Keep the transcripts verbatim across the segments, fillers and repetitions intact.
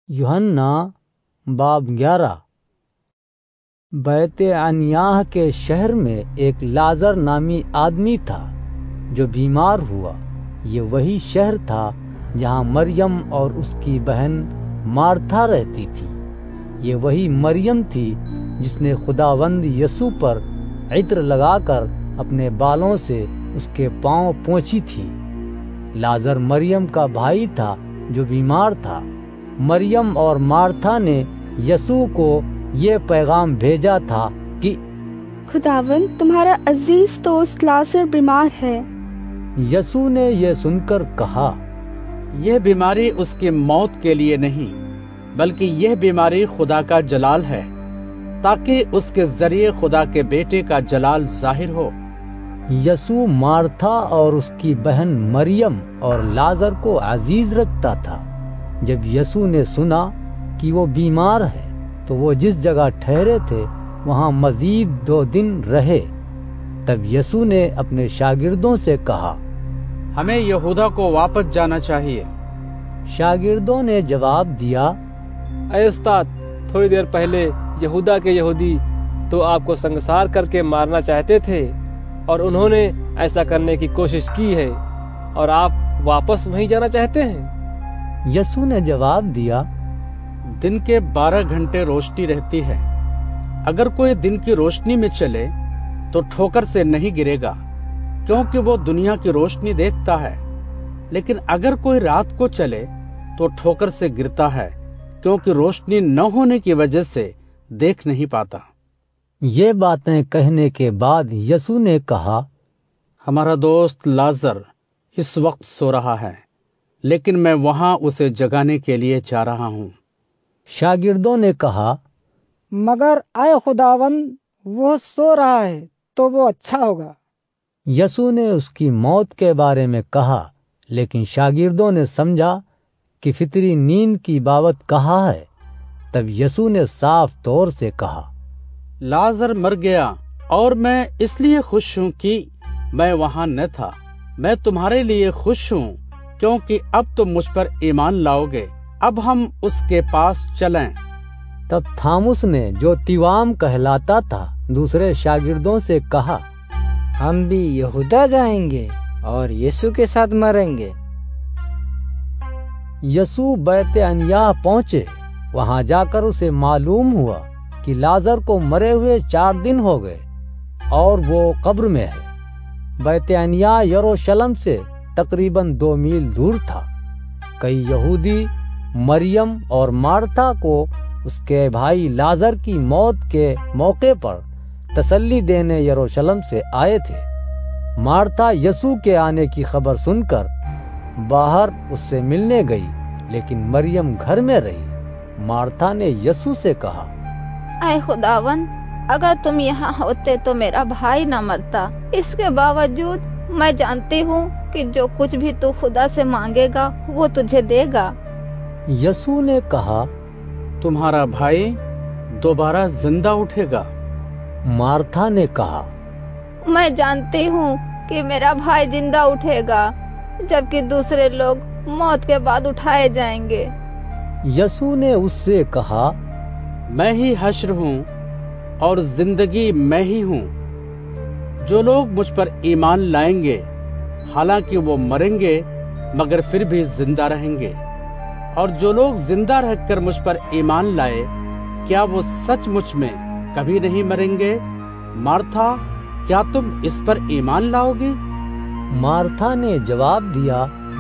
यूहन्ना बाब ग्यारह। बैत अन्याह के शहर में एक लाजर नामी आदमी था जो बीमार हुआ। ये वही शहर था जहाँ मरियम और उसकी बहन मार्था रहती थी। ये वही मरियम थी जिसने खुदावंद यसू पर इत्र लगाकर अपने बालों से उसके पांव पोंछी थी। लाजर मरियम का भाई था जो बीमार था। मरियम और मार्था ने यसू को ये पैगाम भेजा था कि खुदावंद तुम्हारा अजीज दोस्त लाजर बीमार है। यसू ने यह सुनकर कहा, यह बीमारी उसकी मौत के लिए नहीं, बल्कि यह बीमारी खुदा का जलाल है, ताकि उसके जरिए खुदा के बेटे का जलाल जाहिर हो। यसू मार्था और उसकी बहन मरियम और लाजर को अजीज रखता था। जब यसू ने सुना कि वो बीमार है तो वो जिस जगह ठहरे थे वहां मजीद दो दिन रहे। तब यसू ने अपने शागिर्दों से कहा, हमें यहूदा को वापस जाना चाहिए। शागिर्दों ने जवाब दिया, ऐ उस्ताद, थोड़ी देर पहले यहूदा के यहूदी तो आपको संगसार करके मारना चाहते थे और उन्होंने ऐसा करने की कोशिश की है, और आप वापस वहीं जाना चाहते हैं। यसू ने जवाब दिया, दिन के बारह घंटे रोशनी रहती है। अगर कोई दिन की रोशनी में चले तो ठोकर से नहीं गिरेगा, क्योंकि वो दुनिया की रोशनी देखता है। लेकिन अगर कोई रात को चले तो ठोकर से गिरता है, क्योंकि रोशनी न होने की वजह से देख नहीं पाता। ये बातें कहने के बाद यसू ने कहा, हमारा दोस्त लाजर इस वक्त सो रहा है, लेकिन मैं वहां उसे जगाने के लिए जा रहा हूँ। शागिर्दों ने कहा, मगर आए खुदावंद, वो सो रहा है तो वो अच्छा होगा। यसू ने उसकी मौत के बारे में कहा, लेकिन शागिर्दों ने समझा कि फितरी नींद की बाबत कहा है। तब यसू ने साफ तौर से कहा, लाजर मर गया, और मैं इसलिए खुश हूँ कि मैं वहां न था। मैं तुम्हारे लिए खुश हूँ, क्योंकि अब तुम मुझ पर ईमान लाओगे। अब हम उसके पास चलें। तब थामुस ने, जो तिवाम कहलाता था, दूसरे शागिर्दों से कहा, हम भी यहूदा जाएंगे और यीशु के साथ मरेंगे। यसू बैत अन्याह पहुंचे। वहां जाकर उसे मालूम हुआ कि लाजर को मरे हुए चार दिन हो गए और वो कब्र में है। बैत अन्याह यरूशलेम से तकरीबन दो मील दूर था। कई यहूदी मरियम और मार्था को उसके भाई लाजर की मौत के मौके पर तसल्ली देने यरूशलेम से आए थे। मार्था यसू के आने की खबर सुनकर बाहर उससे मिलने गई, लेकिन मरियम घर में रही। मार्था ने यसू से कहा, ऐ खुदावन, अगर तुम यहाँ होते तो मेरा भाई न मरता। इसके बावजूद मैं जानती हूँ कि जो कुछ भी तू खुदा से मांगेगा वो तुझे देगा। यसू ने कहा, तुम्हारा भाई दोबारा जिंदा उठेगा। मार्था ने कहा, मैं जानती हूँ कि मेरा भाई जिंदा उठेगा, जबकि दूसरे लोग मौत के बाद उठाए जाएंगे। यसू ने उससे कहा, मैं ही हश्र हूँ और जिंदगी मैं ही हूँ। जो लोग मुझ पर ईमान लाएंगे, हालांकि वो मरेंगे मगर फिर भी जिंदा रहेंगे, और जो लोग जिंदा रहकर मुझ पर ईमान लाए, क्या वो सचमुच में कभी नहीं मरेंगे? मार्था, क्या तुम इस पर ईमान लाओगी? मार्था ने जवाब दिया,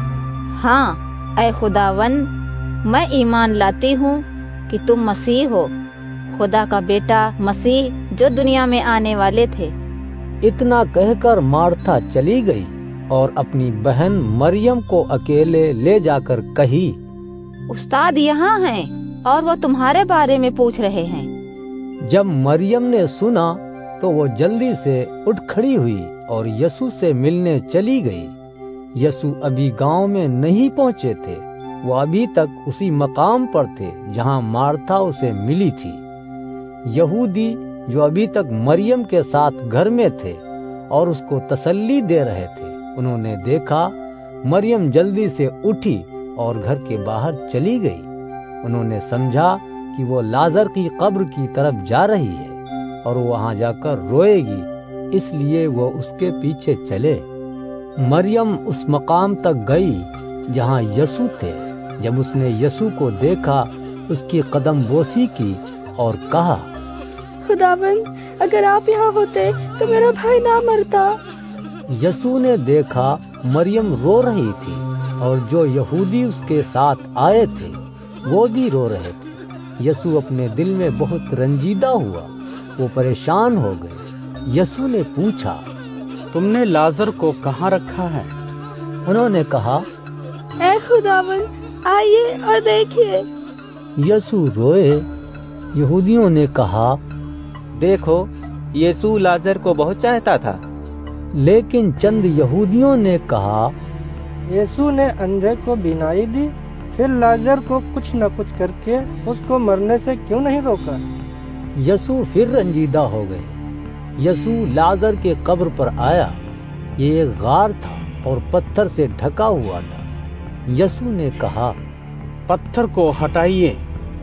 हाँ ऐ खुदावन, मैं ईमान लाती हूँ कि तुम मसीह हो, खुदा का बेटा मसीह, जो दुनिया में आने वाले थे। इतना कहकर मार्था चली गई और अपनी बहन मरियम को अकेले ले जाकर कही, उस्ताद यहाँ हैं और वो तुम्हारे बारे में पूछ रहे हैं। जब मरियम ने सुना तो वो जल्दी से उठ खड़ी हुई और यसू से मिलने चली गई। यसू अभी गांव में नहीं पहुंचे थे। वो अभी तक उसी मकाम पर थे जहां मार्था उसे मिली थी। यहूदी जो अभी तक मरियम के साथ घर में थे और उसको तसल्ली दे रहे थे, उन्होंने देखा मरियम जल्दी से उठी और घर के बाहर चली गई। انہوں نے سمجھا کہ وہ لازر کی قبر کی طرف جا رہی ہے اور وہاں جا کر روئے گی، اس لیے وہ اس کے پیچھے چلے۔ مریم اس مقام تک گئی جہاں یسوع تھے۔ جب اس نے یسوع کو دیکھا، اس کی قدم بوسی کی اور کہا، خداوند، اگر آپ یہاں ہوتے تو میرا بھائی نہ مرتا۔ یسوع نے دیکھا مریم رو رہی تھی اور جو یہودی اس کے ساتھ آئے تھے وہ بھی رو رہے تھے۔ یسوع اپنے دل میں بہت رنجیدہ ہوا، وہ پریشان ہو گئے۔ یسوع نے پوچھا، تم نے لازر کو کہاں رکھا ہے؟ انہوں نے کہا، اے خداوند، آئیے اور دیکھیے۔ یسوع روئے۔ یہودیوں نے کہا، دیکھو، یسوع لازر کو بہت چاہتا تھا۔ لیکن چند یہودیوں نے کہا، یسوع نے اندھے کو بینائی دی، پھر لازر کو کچھ نہ کچھ کر کے اس کو مرنے سے کیوں نہیں روکا؟ یسوع پھر رنجیدہ ہو گئے۔ یسوع لازر کے قبر پر آیا۔ یہ ایک غار تھا اور پتھر سے ڈھکا ہوا تھا۔ یسوع نے کہا، پتھر کو ہٹائیے۔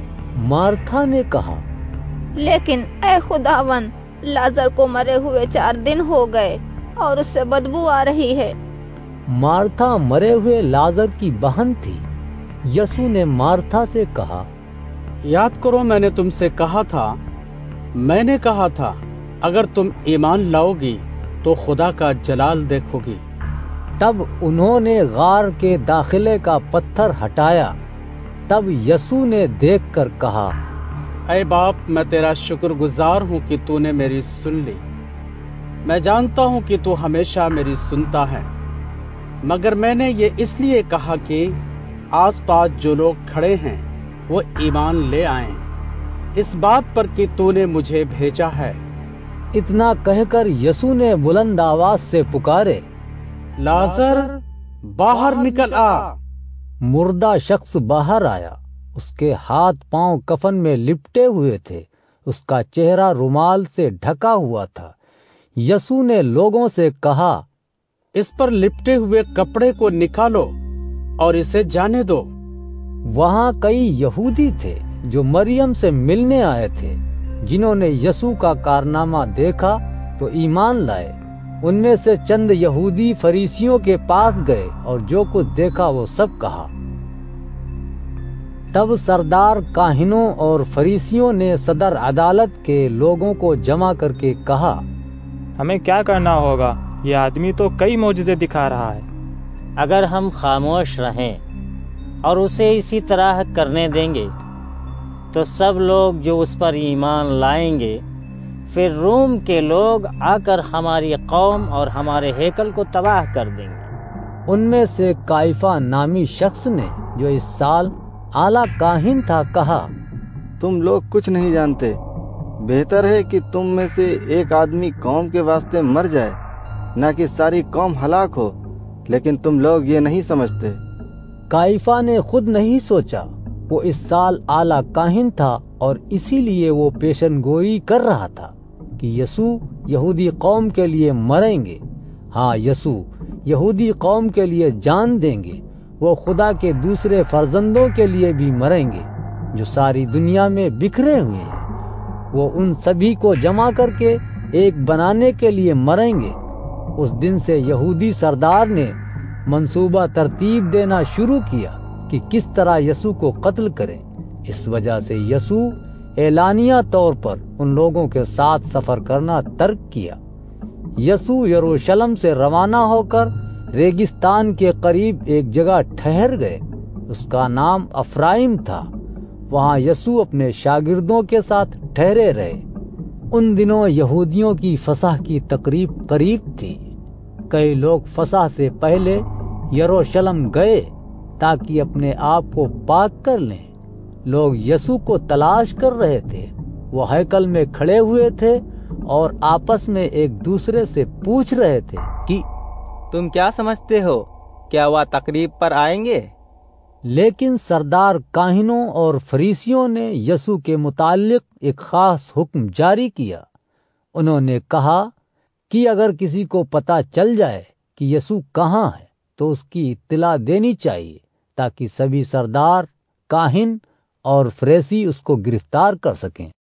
مارتھا نے کہا، لیکن اے خداوند، لازر کو مرے ہوئے چار دن ہو گئے اور اس سے بدبو آ رہی ہے۔ مارتھا مرے ہوئے لازر کی بہن تھی۔ یسوع نے مارتھا سے کہا، یاد کرو میں نے تم سے کہا تھا میں نے کہا تھا اگر تم ایمان لاؤ گی تو خدا کا جلال دیکھو گی۔ تب انہوں نے غار کے داخلے کا پتھر ہٹایا۔ تب یسوع نے دیکھ کر کہا، اے باپ، میں تیرا شکر گزار ہوں کہ تو نے میری سن لی۔ میں جانتا ہوں کہ تو ہمیشہ میری سنتا ہے، مگر میں نے یہ اس لیے کہا کہ آس پاس جو لوگ کھڑے ہیں وہ ایمان لے آئیں اس بات پر کہ تو نے مجھے بھیجا ہے۔ اتنا کہہ کر یسوع نے بلند آواز سے پکارے، لازر باہر نکل آ۔ مردہ شخص باہر آیا۔ اس کے ہاتھ پاؤں کفن میں لپٹے ہوئے تھے، اس کا چہرہ رومال سے ڈھکا ہوا تھا۔ یسوع نے لوگوں سے کہا، اس پر لپٹے ہوئے کپڑے کو نکالو اور اسے جانے دو۔ وہاں کئی یہودی تھے جو مریم سے ملنے آئے تھے، جنہوں نے یسوع کا کارنامہ دیکھا تو ایمان لائے۔ ان میں سے چند یہودی فریسیوں کے پاس گئے اور جو کچھ دیکھا وہ سب کہا۔ تب سردار کاہنوں اور فریسیوں نے صدر عدالت کے لوگوں کو جمع کر کے کہا، ہمیں کیا کرنا ہوگا؟ یہ آدمی تو کئی معجزے دکھا رہا ہے۔ اگر ہم خاموش رہیں اور اسے اسی طرح کرنے دیں گے تو سب لوگ جو اس پر ایمان لائیں گے، پھر روم کے لوگ آ کر ہماری قوم اور ہمارے ہیکل کو تباہ کر دیں گے۔ ان میں سے کائفہ نامی شخص نے جو اس سال اعلیٰ کاہن تھا کہا، تم لوگ کچھ نہیں جانتے، بہتر ہے کہ تم میں سے ایک آدمی قوم کے واسطے مر جائے، نہ کہ ساری قوم ہلاک ہو۔ لیکن تم لوگ یہ نہیں سمجھتے۔ کائفہ نے خود نہیں سوچا، وہ اس سال اعلیٰ کاہن تھا اور اسی لیے وہ پیشن گوئی کر رہا تھا کہ یسوع یہودی قوم کے لیے مریں گے۔ ہاں، یسوع یہودی قوم کے لیے جان دیں گے۔ وہ خدا کے دوسرے فرزندوں کے لیے بھی مریں گے جو ساری دنیا میں بکھرے ہوئے ہیں۔ وہ ان سبھی کو جمع کر کے ایک بنانے کے لیے مریں گے۔ اس دن سے یہودی سردار نے منصوبہ ترتیب دینا شروع کیا کہ کس طرح یسوع کو قتل کریں۔ اس وجہ سے یسوع اعلانیہ طور پر ان لوگوں کے ساتھ سفر کرنا ترک کیا۔ یسوع یروشلم سے روانہ ہو کر ریگستان کے قریب ایک جگہ ٹھہر گئے، اس کا نام افرائیم تھا۔ وہاں یسوع اپنے شاگردوں کے ساتھ ٹھہرے رہے۔ ان دنوں یہودیوں کی فصح کی تقریب قریب تھی۔ کئی لوگ فصح سے پہلے یروشلم گئے تاکہ اپنے آپ کو پاک کر لیں۔ لوگ یسوع کو تلاش کر رہے تھے۔ وہ ہیکل میں کھڑے ہوئے تھے اور آپس میں ایک دوسرے سے پوچھ رہے تھے کہ تم کیا سمجھتے ہو، کیا وہ تقریب پر آئیں گے؟ لیکن سردار کاہنوں اور فریسیوں نے یسوع کے متعلق ایک خاص حکم جاری کیا۔ انہوں نے کہا کہ اگر کسی کو پتہ چل جائے کہ یسوع کہاں ہے تو اس کی اطلاع دینی چاہیے تاکہ سبھی سردار، کاہن اور فریسی اس کو گرفتار کر سکیں۔